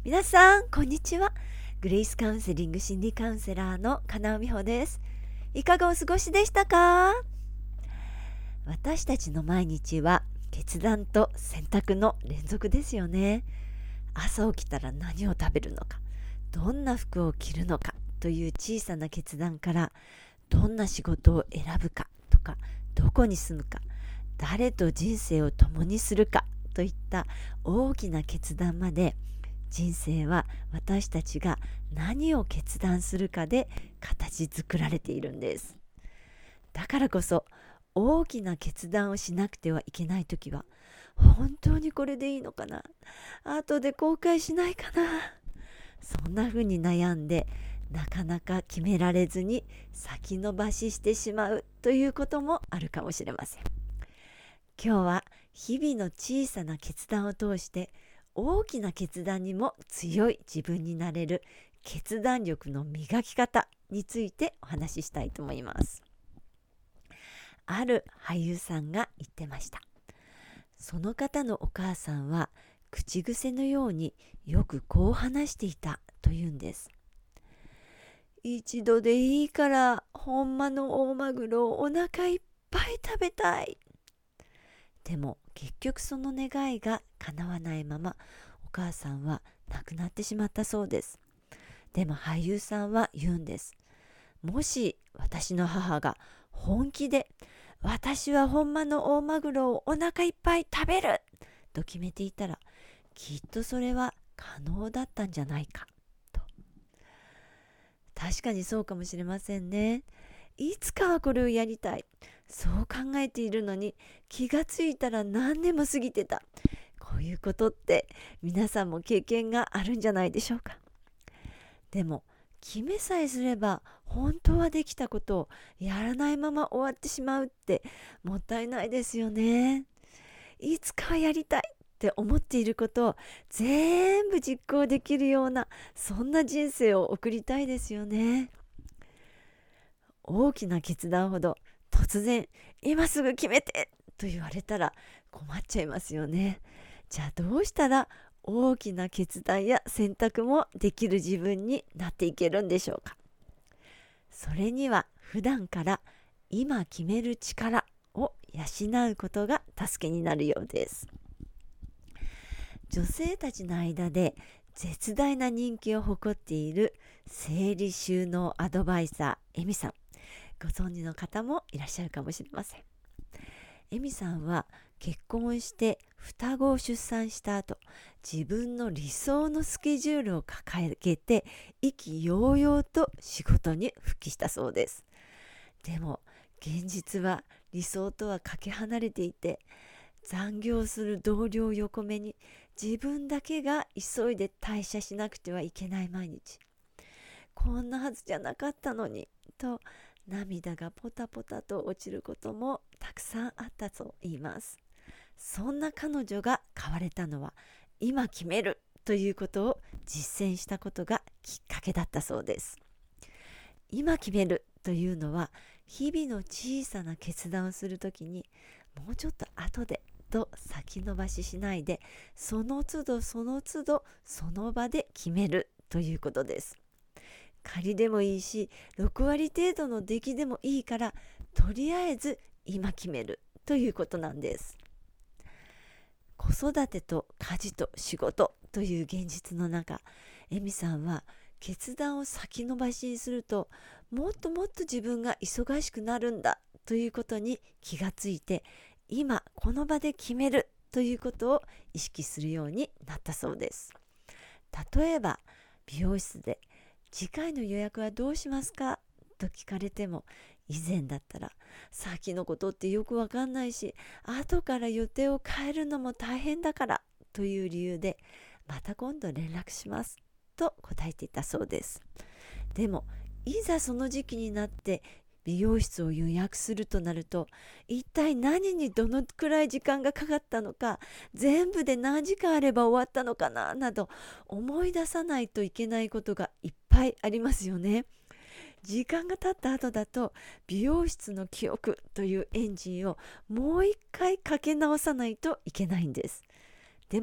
皆さんこんにちは。グレイスカウンセリング心理カウンセラーの金尾美穂です。いかがお過ごしでしたか？私たちの毎日は決断と選択の連続ですよね。朝起きたら何を食べるのか、どんな服を着るのかという小さな決断から、どんな仕事を選ぶかとか、どこに住むか、誰と人生を共にするかといった大きな決断まで、人生は私たちが何を決断するかで形作られているんです。だからこそ大きな決断をしなくてはいけないときは、本当にこれでいいのかな、後で後悔しないかな、そんな風に悩んでなかなか決められずに先延ばししてしまうということもあるかもしれません。今日は日々の小さな決断を通して大きな決断にも強い自分になれる決断力の磨き方についてお話ししたいと思います。ある俳優さんが言ってました。その方のお母さんは口癖のようによくこう話していたというんです。一度でいいからほんまの大マグロをお腹いっぱい食べたい。でも結局その願いが叶わないまま、お母さんは亡くなってしまったそうです。でも俳優さんは言うんです。もし私の母が本気で私はほんまの大マグロをお腹いっぱい食べると決めていたら、きっとそれは可能だったんじゃないかと。確かにそうかもしれませんね。いつかはこれをやりたい、そう考えているのに気がついたら何年も過ぎてた。こういうことって皆さんも経験があるんじゃないでしょうか。でも決めさえすれば本当はできたことをやらないまま終わってしまうってもったいないですよね。いつかはやりたいって思っていることを全部実行できるような、そんな人生を送りたいですよね。大きな決断ほど突然今すぐ決めてと言われたら困っちゃいますよね。じゃあどうしたら大きな決断や選択もできる自分になっていけるんでしょうか。それには普段から今決める力を養うことが助けになるようです。女性たちの間で絶大な人気を誇っている整理収納アドバイザーエミさん、ご存知の方もいらっしゃるかもしれません。エミさんは結婚して双子を出産した後、自分の理想のスケジュールを掲げて意気揚々と仕事に復帰したそうです。でも現実は理想とはかけ離れていて、残業する同僚を横目に自分だけが急いで退社しなくてはいけない毎日。こんなはずじゃなかったのにと涙がポタポタと落ちることもたくさんあったと言います。そんな彼女が変われたのは、今決めるということを実践したことがきっかけだったそうです。今決めるというのは、日々の小さな決断をするときに、もうちょっと後でと先延ばししないで、その都度その都度その場で決めるということです。仮でもいいし6割程度の出来でもいいから、とりあえず今決めるということなんです。子育てと家事と仕事という現実の中、エミさんは決断を先延ばしにすると、もっともっと自分が忙しくなるんだということに気がついて、今この場で決めるということを意識するようになったそうです。例えば美容室で次回の予約はどうしますかと聞かれても、以前だったら先のことってよくわかんないし、後から予定を変えるのも大変だからという理由で、また今度連絡しますと答えていたそうです。でもいざその時期になって美容室を予約するとなると、一体何にどのくらい時間がかかったのか、全部で何時間あれば終わったのかななど、思い出さないといけないことがいっぱいありますよね。時間が経った後だと、美容室の記憶というエンジンをもう一回かけ直さないといけないんです。でも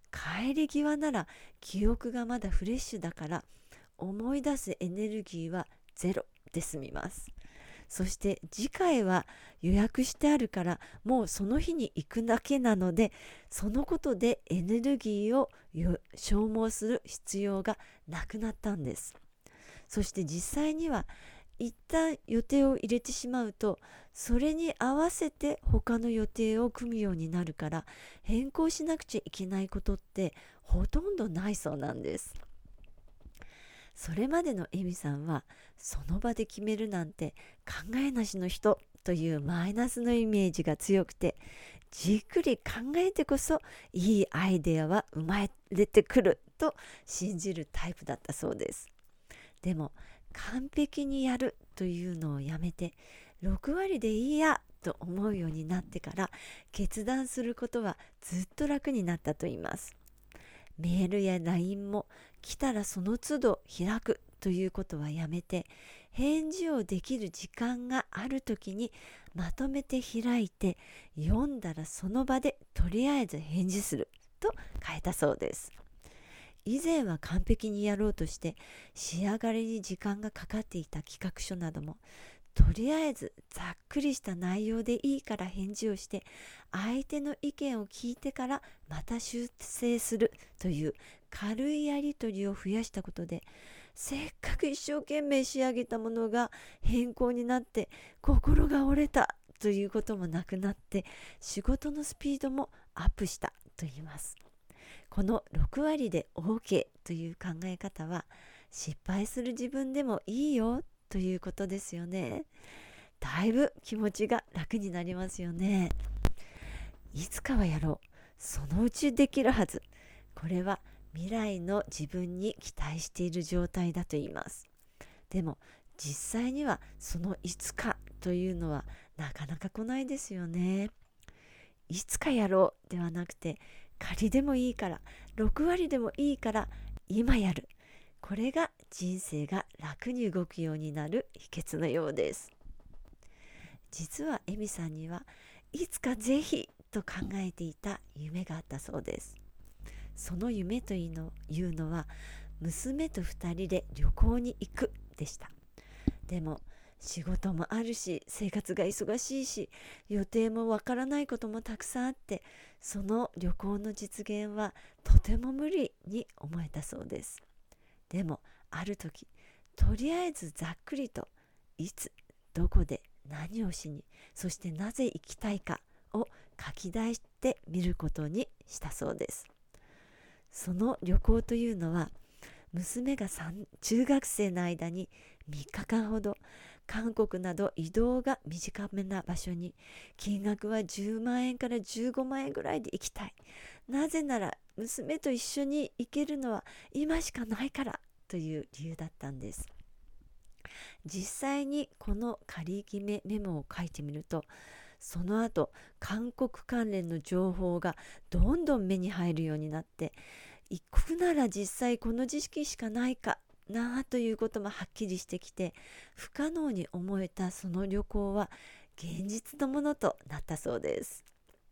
帰り際なら記憶がまだフレッシュだから思い出すエネルギーはゼロで済みます。そして次回は予約してあるからもうその日に行くだけなので、そのことでエネルギーを消耗する必要がなくなったんです。そして実際には一旦予定を入れてしまうと、それに合わせて他の予定を組むようになるから、変更しなくちゃいけないことってほとんどないそうなんです。それまでのエミさんは、その場で決めるなんて考えなしの人というマイナスのイメージが強くて、じっくり考えてこそいいアイデアは生まれてくると信じるタイプだったそうです。でも完璧にやるというのをやめて、6割でいいやと思うようになってから、決断することはずっと楽になったと言います。メールや LINE も来たらその都度開くということはやめて、返事をできる時間があるときにまとめて開いて、読んだらその場でとりあえず返事すると変えたそうです。以前は完璧にやろうとして仕上がりに時間がかかっていた企画書なども、とりあえずざっくりした内容でいいから返事をして、相手の意見を聞いてからまた修正するという軽いやり取りを増やしたことで、せっかく一生懸命仕上げたものが変更になって心が折れたということもなくなって、仕事のスピードもアップしたと言います。この6割で OK という考え方は、失敗する自分でもいいよということですよね。だいぶ気持ちが楽になりますよね。いつかはやろう、そのうちできるはず。これは未来の自分に期待している状態だと言います。でも実際にはそのいつかというのはなかなか来ないですよね。いつかやろうではなくて、仮でもいいから、6割でもいいから今やる。これが人生が楽に動くようになる秘訣のようです。実はエミさんにはいつかぜひと考えていた夢があったそうです。その夢というのは、娘と2人で旅行に行くでした。でも仕事もあるし、生活が忙しいし、予定もわからないこともたくさんあって、その旅行の実現はとても無理に思えたそうです。でもある時、とりあえずざっくりといつどこで何をしに、そしてなぜ行きたいかを書き出してみることにしたそうです。その旅行というのは、娘が中学生の間に3日間ほど韓国など移動が短めな場所に、金額は10万円から15万円ぐらいで行きたい。なぜなら娘と一緒に行けるのは今しかないからという理由だったんです。実際にこの仮決めメモを書いてみると、その後韓国関連の情報がどんどん目に入るようになって、行くなら実際この知識しかないかなあということもはっきりしてきて、不可能に思えたその旅行は現実のものとなったそうです。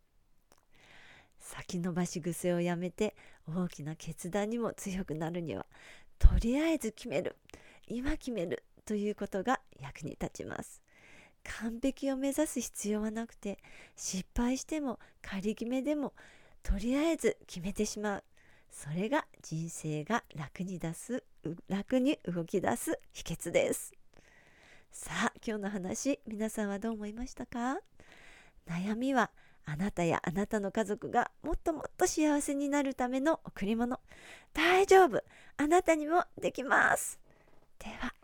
先延ばし癖をやめて大きな決断にも強くなるには、とりあえず決める、今決めるということが役に立ちます。完璧を目指す必要はなくて、失敗しても仮決めでもとりあえず決めてしまう。それが人生が楽に動き出す秘訣です。さあ、今日の話、皆さんはどう思いましたか？悩みはあなたやあなたの家族がもっともっと幸せになるための贈り物。大丈夫、あなたにもできます。では